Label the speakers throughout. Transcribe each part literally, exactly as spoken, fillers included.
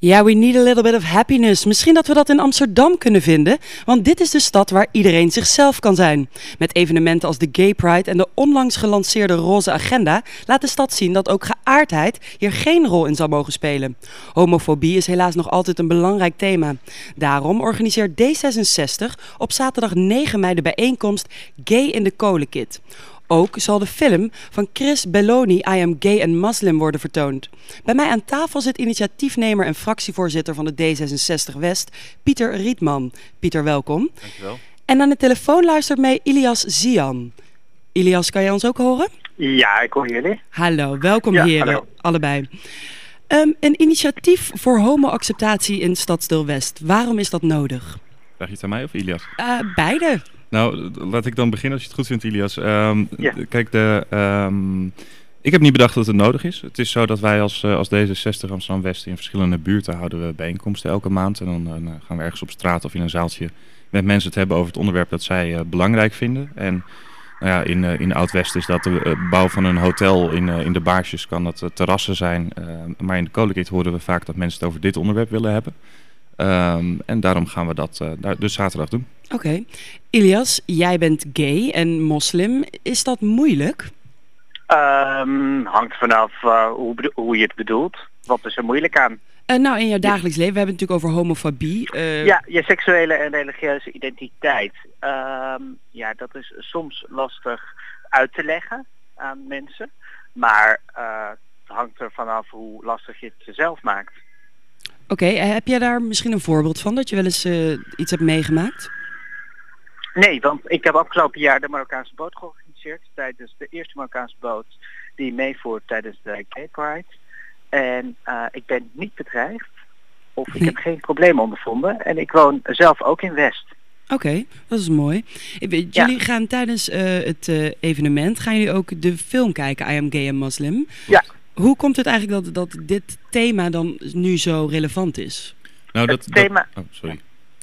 Speaker 1: Ja, we need a little bit of happiness. Misschien dat we dat in Amsterdam kunnen vinden. Want dit is de stad waar iedereen zichzelf kan zijn. Met evenementen als de Gay Pride en de onlangs gelanceerde Roze Agenda laat de stad zien dat ook geaardheid hier geen rol in zal mogen spelen. Homofobie is helaas nog altijd een belangrijk thema. Daarom organiseert D zesenzestig op zaterdag negen mei de bijeenkomst Gay in de Kolenkit. Ook zal de film van Chris Belloni, I Am Gay and Muslim, worden vertoond. Bij mij aan tafel zit initiatiefnemer en fractievoorzitter van de D zesenzestig West, Pieter Rietman. Pieter, welkom.
Speaker 2: Dankjewel. En
Speaker 1: aan de telefoon luistert mee Ilias Zian. Ilias, kan jij ons ook horen?
Speaker 3: Ja, ik hoor jullie.
Speaker 1: Hallo, welkom
Speaker 3: ja,
Speaker 1: heren,
Speaker 3: hallo.
Speaker 1: allebei. Um, een initiatief voor homo-acceptatie in Stadsdeel West. Waarom is dat nodig?
Speaker 2: Vraag je het aan mij of Ilias?
Speaker 1: Uh, beide.
Speaker 2: Nou, laat ik dan beginnen als je het goed vindt, Ilias. Um,
Speaker 3: ja.
Speaker 2: Kijk, de, um, ik heb niet bedacht dat het nodig is. Het is zo dat wij als, uh, als D zesenzestig Amsterdam-West in verschillende buurten houden we bijeenkomsten elke maand. En dan uh, gaan we ergens op straat of in een zaaltje met mensen het hebben over het onderwerp dat zij uh, belangrijk vinden. En nou ja, in, uh, in Oud-West is dat de uh, bouw van een hotel. In, uh, in de Baarsjes kan dat uh, terrassen zijn. Uh, maar in de Kolenkit horen we vaak dat mensen het over dit onderwerp willen hebben. Um, en daarom gaan we dat uh, daar dus zaterdag doen.
Speaker 1: Oké. Okay. Ilias, jij bent gay en moslim. Is dat moeilijk?
Speaker 3: Um, hangt vanaf uh, hoe, hoe je het bedoelt. Wat is er moeilijk aan?
Speaker 1: Uh, nou, in jouw dagelijks leven, we hebben het natuurlijk over homofobie. Uh...
Speaker 3: Ja, je seksuele en religieuze identiteit. Um, ja, dat is soms lastig uit te leggen aan mensen. Maar uh, het hangt er vanaf hoe lastig je het zelf maakt.
Speaker 1: Oké, okay, heb jij daar misschien een voorbeeld van, dat je wel eens uh, iets hebt meegemaakt?
Speaker 3: Nee, want ik heb afgelopen jaar de Marokkaanse boot georganiseerd tijdens de eerste Marokkaanse boot die meevoert tijdens de Gay Pride. En uh, ik ben niet bedreigd of ik heb geen probleem ondervonden en ik woon zelf ook in West.
Speaker 1: Oké, okay, dat is mooi. Jullie ja. gaan tijdens uh, het uh, evenement, gaan jullie ook de film kijken, I Am Gay and Muslim?
Speaker 3: Ja.
Speaker 1: Hoe komt het eigenlijk dat, dat dit thema dan nu zo relevant is?
Speaker 2: Nou, dat,
Speaker 3: het thema...
Speaker 2: Dat, oh, sorry.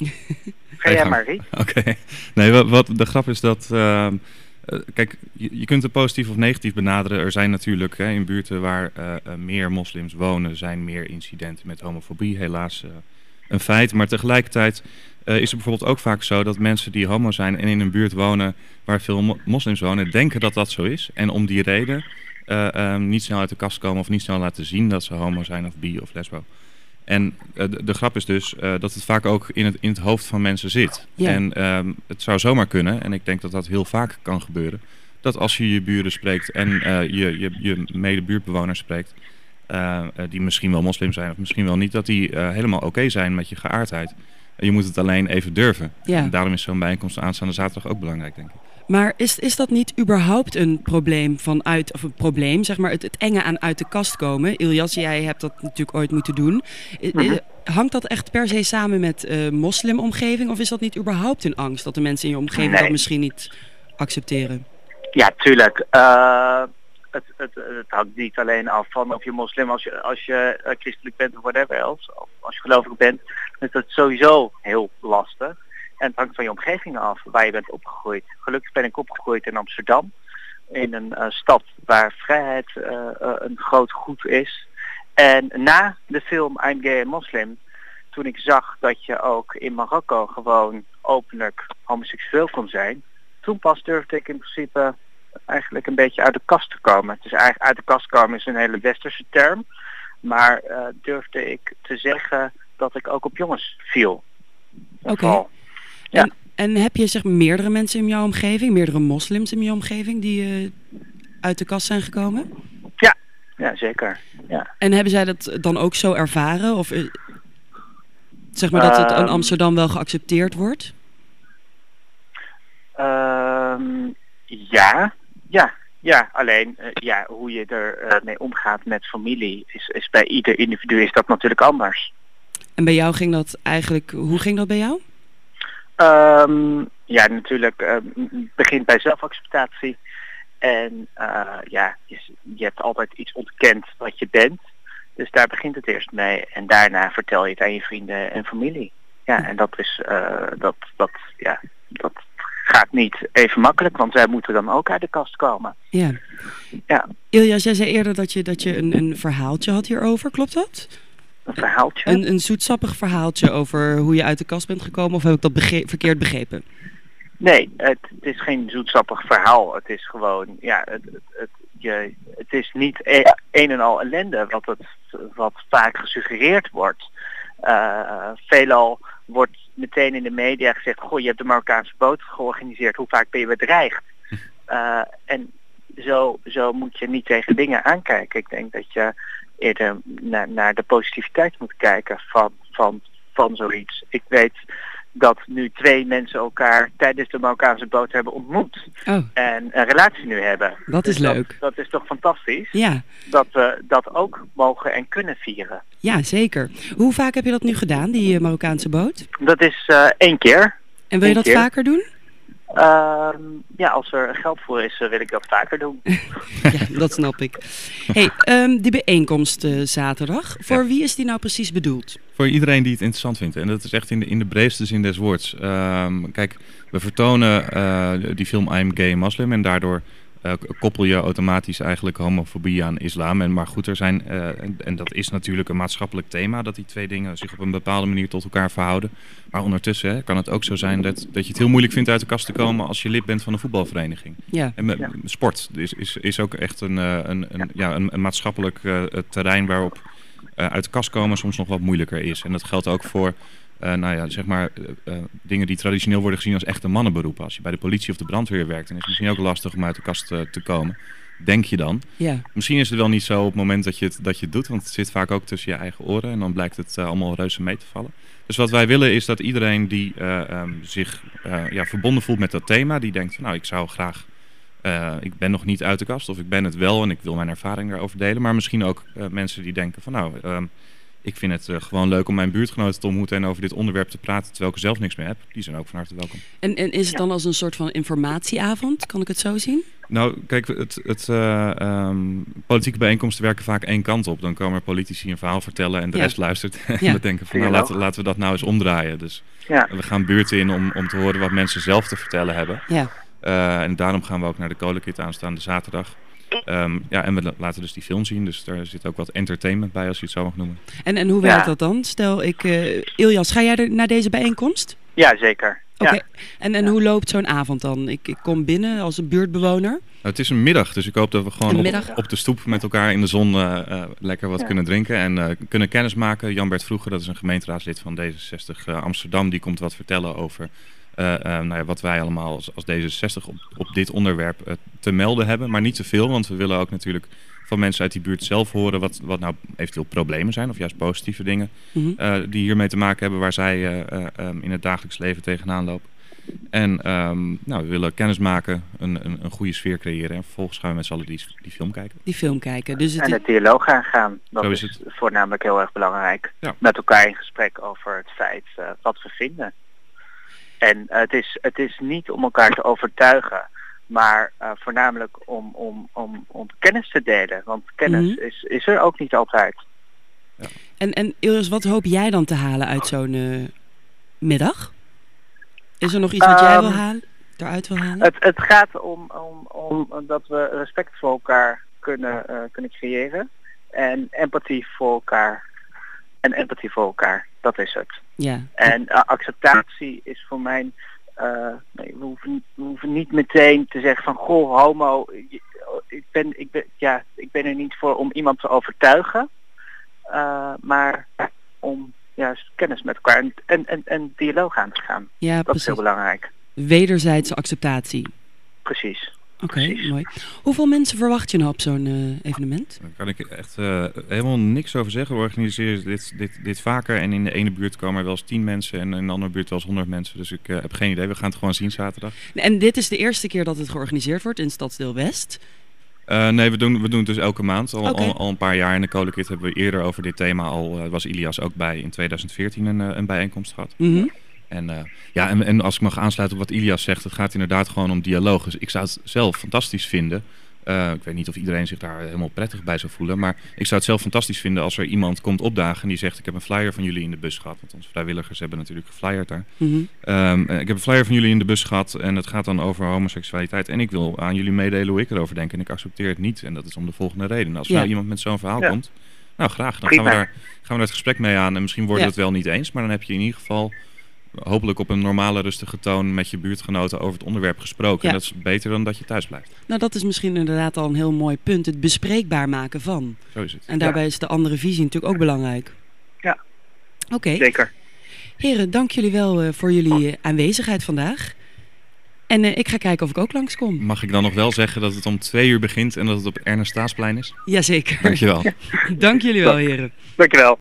Speaker 3: Ga jij maar, Riet.
Speaker 2: Oké. Okay. Nee, wat, wat de grap is dat... Uh, uh, kijk, je, je kunt het positief of negatief benaderen. Er zijn natuurlijk hè, in buurten waar uh, uh, meer moslims wonen, zijn meer incidenten met homofobie. Helaas uh, een feit. Maar tegelijkertijd uh, is het bijvoorbeeld ook vaak zo dat mensen die homo zijn en in een buurt wonen waar veel mo- moslims wonen, denken dat dat zo is. En om die reden uh, um, niet snel uit de kast komen of niet snel laten zien dat ze homo zijn of bi of lesbo. En uh, de, de grap is dus uh, dat het vaak ook in het, in het hoofd van mensen zit.
Speaker 1: Ja.
Speaker 2: En um, het zou zomaar kunnen, en ik denk dat dat heel vaak kan gebeuren, dat als je je buren spreekt en uh, je, je, je medebuurtbewoners spreekt, uh, uh, die misschien wel moslim zijn of misschien wel niet, dat die uh, helemaal oké okay zijn met je geaardheid. Je moet het alleen even durven.
Speaker 1: Ja.
Speaker 2: En daarom is zo'n bijeenkomst aanstaande zaterdag ook belangrijk, denk ik.
Speaker 1: Maar is, is dat niet überhaupt een probleem vanuit, of een probleem, zeg maar, het, het enge aan uit de kast komen? Ilias, jij hebt dat natuurlijk ooit moeten doen. Mm-hmm. Hangt dat echt per se samen met uh, moslimomgeving, of is dat niet überhaupt een angst dat de mensen in je omgeving
Speaker 3: nee.
Speaker 1: dat misschien niet accepteren?
Speaker 3: Ja, tuurlijk. Uh, het, het, het hangt niet alleen af van of je moslim, als je, als je uh, christelijk bent of whatever else, of als je gelovig bent, dan is dat sowieso heel lastig. En het hangt van je omgeving af, waar je bent opgegroeid. Gelukkig ben ik opgegroeid in Amsterdam. In een uh, stad waar vrijheid uh, uh, een groot goed is. En na de film I'm Gay and Muslim, toen ik zag dat je ook in Marokko gewoon openlijk homoseksueel kon zijn, toen pas durfde ik in principe eigenlijk een beetje uit de kast te komen. Het is eigenlijk uit de kast komen is een hele westerse term. Maar uh, durfde ik te zeggen dat ik ook op jongens viel.
Speaker 1: Oké. Okay. Ja. En, en heb je zeg meerdere mensen in jouw omgeving, meerdere moslims in je omgeving die uh, uit de kast zijn gekomen?
Speaker 3: Ja, ja zeker. Ja.
Speaker 1: En hebben zij dat dan ook zo ervaren? Of uh, zeg maar dat het in Amsterdam wel geaccepteerd wordt?
Speaker 3: Um, ja, ja, ja. Alleen uh, ja, hoe je er uh, mee omgaat met familie is, is bij ieder individu is dat natuurlijk anders.
Speaker 1: En bij jou ging dat eigenlijk, hoe ging dat bij jou?
Speaker 3: Um, ja, natuurlijk uh, begint bij zelfacceptatie. En uh, ja, je, je hebt altijd iets ontkend wat je bent. Dus daar begint het eerst mee. En daarna vertel je het aan je vrienden en familie. Ja, en dat is, uh, dat, dat, ja, dat gaat niet even makkelijk, want zij moeten dan ook uit de kast komen.
Speaker 1: Ja.
Speaker 3: Ja.
Speaker 1: Ilias, jij zei eerder dat je, dat je een, een verhaaltje had hierover, klopt dat?
Speaker 3: Een verhaaltje?
Speaker 1: Een, een zoetsappig verhaaltje over hoe je uit de kast bent gekomen, of heb ik dat bege- verkeerd begrepen?
Speaker 3: Nee, het, het is geen zoetsappig verhaal. Het is gewoon, ja, het, het, het, je, het is niet e- een en al ellende wat, het, wat vaak gesuggereerd wordt. Uh, veelal wordt meteen in de media gezegd, goh, je hebt de Marokkaanse boot georganiseerd, hoe vaak ben je bedreigd? Uh, en zo, zo moet je niet tegen dingen aankijken. Ik denk dat je eerder naar, naar de positiviteit moet kijken van, van, van zoiets. Ik weet dat nu twee mensen elkaar tijdens de Marokkaanse boot hebben ontmoet.
Speaker 1: Oh.
Speaker 3: En een relatie nu hebben.
Speaker 1: Dat is
Speaker 3: dus
Speaker 1: leuk.
Speaker 3: Dat, dat is toch fantastisch?
Speaker 1: Ja.
Speaker 3: Dat we dat ook mogen en kunnen vieren.
Speaker 1: Ja, zeker. Hoe vaak heb je dat nu gedaan, die uh, Marokkaanse boot?
Speaker 3: Dat is uh, één keer.
Speaker 1: En wil je dat
Speaker 3: keer.
Speaker 1: vaker doen?
Speaker 3: Uh, ja, als er geld voor is, uh, wil ik dat vaker doen.
Speaker 1: Ja, dat snap ik. Hey, um, die bijeenkomst uh, zaterdag, voor
Speaker 2: Ja.
Speaker 1: wie is die nou precies bedoeld?
Speaker 2: Voor iedereen die het interessant vindt. En dat is echt in de, in de breedste zin des woords. Um, kijk, we vertonen uh, die film I'm Gay Muslim en daardoor uh, koppel je automatisch eigenlijk homofobie aan islam. En, maar goed, er zijn, uh, en, en dat is natuurlijk een maatschappelijk thema, dat die twee dingen zich op een bepaalde manier tot elkaar verhouden. Maar ondertussen hè, kan het ook zo zijn dat, dat je het heel moeilijk vindt uit de kast te komen als je lid bent van een voetbalvereniging.
Speaker 1: Ja.
Speaker 2: En me,
Speaker 3: Ja.
Speaker 2: sport is, is, is ook echt een, uh, een, een, ja, een, een maatschappelijk uh, terrein waarop uh, uit de kast komen soms nog wat moeilijker is. En dat geldt ook voor uh, nou ja, zeg maar, uh, uh, dingen die traditioneel worden gezien als echte mannenberoepen. Als je bij de politie of de brandweer werkt, dan is het misschien ook lastig om uit de kast uh, te komen. Denk je dan.
Speaker 1: Ja.
Speaker 2: Misschien is het wel niet zo op het moment dat je het, dat je het doet, want het zit vaak ook tussen je eigen oren en dan blijkt het uh, allemaal reuze mee te vallen. Dus wat wij willen is dat iedereen die uh, um, zich uh, ja, verbonden voelt met dat thema, die denkt van nou ik zou graag, uh, ik ben nog niet uit de kast of ik ben het wel en ik wil mijn ervaring daarover delen. Maar misschien ook uh, mensen die denken van nou um, ik vind het uh, gewoon leuk om mijn buurtgenoten te ontmoeten en over dit onderwerp te praten terwijl ik er zelf niks mee heb. Die zijn ook van harte welkom.
Speaker 1: En, en is het dan als een soort van informatieavond? Kan ik het zo zien?
Speaker 2: Nou, kijk, het, het, uh, um, politieke bijeenkomsten werken vaak één kant op. Dan komen er politici een verhaal vertellen en de
Speaker 1: Ja.
Speaker 2: rest luistert. En
Speaker 1: Ja.
Speaker 2: we denken van, nou, laten, laten we dat nou eens omdraaien. Dus
Speaker 3: Ja.
Speaker 2: we gaan buurten in om, om te horen wat mensen zelf te vertellen hebben.
Speaker 1: Ja.
Speaker 2: Uh, en daarom gaan we ook naar de Kolenkit aanstaande zaterdag. Um, ja, en we laten dus die film zien. Dus daar zit ook wat entertainment bij, als je het zo mag noemen.
Speaker 1: En, en hoe
Speaker 3: Ja.
Speaker 1: werkt dat dan? Stel, ik, uh, Ilyas, ga jij er naar deze bijeenkomst?
Speaker 3: Ja, zeker.
Speaker 1: Oké.
Speaker 3: Ja.
Speaker 1: En, en
Speaker 3: Ja.
Speaker 1: hoe loopt zo'n avond dan? Ik, ik kom binnen als een buurtbewoner.
Speaker 2: Nou, het is een middag, dus ik hoop dat we gewoon
Speaker 1: Een
Speaker 2: op,
Speaker 1: middag?
Speaker 2: op de stoep met elkaar in de zon uh, uh, lekker wat
Speaker 3: Ja.
Speaker 2: kunnen drinken en uh, kunnen kennismaken. Jan-Bert Vroeger, dat is een gemeenteraadslid van D zesenzestig uh, Amsterdam, die komt wat vertellen over uh, uh, nou ja, wat wij allemaal als, als D zesenzestig op, op dit onderwerp uh, te melden hebben. Maar niet te veel, want we willen ook natuurlijk van mensen uit die buurt zelf horen wat, wat nou eventueel problemen zijn of juist positieve dingen
Speaker 1: Mm-hmm.
Speaker 2: uh, die hiermee te maken hebben waar zij uh, uh, um, in het dagelijks leven tegenaan lopen. En um, nou, we willen kennis maken, een, een, een goede sfeer creëren en vervolgens gaan we met z'n allen die, die film kijken.
Speaker 1: Die film kijken. Dus het
Speaker 3: En het dialoog aangaan. Dat
Speaker 2: Zo
Speaker 3: is,
Speaker 2: is
Speaker 3: voornamelijk heel erg belangrijk.
Speaker 2: Ja.
Speaker 3: Met elkaar in gesprek over het feit uh, wat we vinden. En uh, het, is, het is niet om elkaar te overtuigen, maar uh, voornamelijk om, om, om, om kennis te delen. Want kennis
Speaker 1: Mhm.
Speaker 3: is, is er ook niet altijd.
Speaker 1: En, en Ilyas, wat hoop jij dan te halen uit zo'n uh, middag? Is er nog iets wat jij wil
Speaker 3: Um,
Speaker 1: halen? Eruit wil halen?
Speaker 3: Het, het gaat om, om, om dat we respect voor elkaar kunnen, uh, kunnen creëren. En empathie voor elkaar. En empathie voor elkaar. Dat is het.
Speaker 1: Ja.
Speaker 3: En uh, acceptatie is voor mij... Uh, nee, we, hoeven, we hoeven niet meteen te zeggen van... Goh, homo, ik ben, ik ben, ja, ik ben er niet voor om iemand te overtuigen. Uh, maar om juist kennis met elkaar en, en, en, en dialoog aan te gaan.
Speaker 1: Ja,
Speaker 3: Dat is
Speaker 1: precies.
Speaker 3: heel belangrijk.
Speaker 1: Wederzijdse acceptatie.
Speaker 3: Precies.
Speaker 1: Oké,
Speaker 3: Precies.
Speaker 1: mooi. Hoeveel mensen verwacht je nou op zo'n uh, evenement?
Speaker 2: Daar kan ik echt uh, helemaal niks over zeggen. We organiseren dit, dit, dit vaker en in de ene buurt komen er wel eens tien mensen en in de andere buurt wel eens honderd mensen. Dus ik uh, heb geen idee. We gaan het gewoon zien zaterdag.
Speaker 1: En dit is de eerste keer dat het georganiseerd wordt in Stadsdeel West.
Speaker 2: Uh, nee, we doen, we doen het dus elke maand, al,
Speaker 1: Okay.
Speaker 2: al, al een paar jaar. In de Kolenkit hebben we eerder over dit thema al, uh, was Ilyas ook bij, in tweeduizend veertien een, uh, een bijeenkomst gehad.
Speaker 1: Mm-hmm.
Speaker 2: En, uh, ja, en, en als ik mag aansluiten op wat Ilyas zegt, het gaat inderdaad gewoon om dialoog. Dus ik zou het zelf fantastisch vinden. Uh, ik weet niet of iedereen zich daar helemaal prettig bij zou voelen. Maar ik zou het zelf fantastisch vinden als er iemand komt opdagen en die zegt... ik heb een flyer van jullie in de bus gehad. Want onze vrijwilligers hebben natuurlijk geflyerd daar.
Speaker 1: Mm-hmm.
Speaker 2: Um, ik heb een flyer van jullie in de bus gehad en het gaat dan over homoseksualiteit. En ik wil aan jullie meedelen hoe ik erover denk. En ik accepteer het niet. En dat is om de volgende reden. Als
Speaker 1: Ja.
Speaker 2: nou iemand met zo'n verhaal
Speaker 3: Ja.
Speaker 2: komt, Nou, graag. Dan
Speaker 3: Prima.
Speaker 2: gaan we, daar, gaan we daar het gesprek mee aan. En misschien worden we
Speaker 1: Ja.
Speaker 2: het wel niet eens. Maar dan heb je in ieder geval hopelijk op een normale, rustige toon met je buurtgenoten over het onderwerp gesproken.
Speaker 1: Ja.
Speaker 2: En dat is beter dan dat je thuis blijft.
Speaker 1: Nou, dat is misschien inderdaad al een heel mooi punt. Het bespreekbaar maken van.
Speaker 2: Zo is het.
Speaker 1: En daarbij is de andere visie natuurlijk ook belangrijk.
Speaker 3: Ja.
Speaker 1: Oké.
Speaker 3: Zeker.
Speaker 1: Heren, dank jullie wel uh, voor jullie uh, aanwezigheid vandaag. En uh, ik ga kijken of ik ook langskom.
Speaker 2: Mag ik dan nog wel zeggen dat het om twee uur begint en dat het op Ernest Staasplein is?
Speaker 1: Jazeker.
Speaker 2: Dankjewel.
Speaker 1: Dank jullie wel, heren.
Speaker 3: Dankjewel.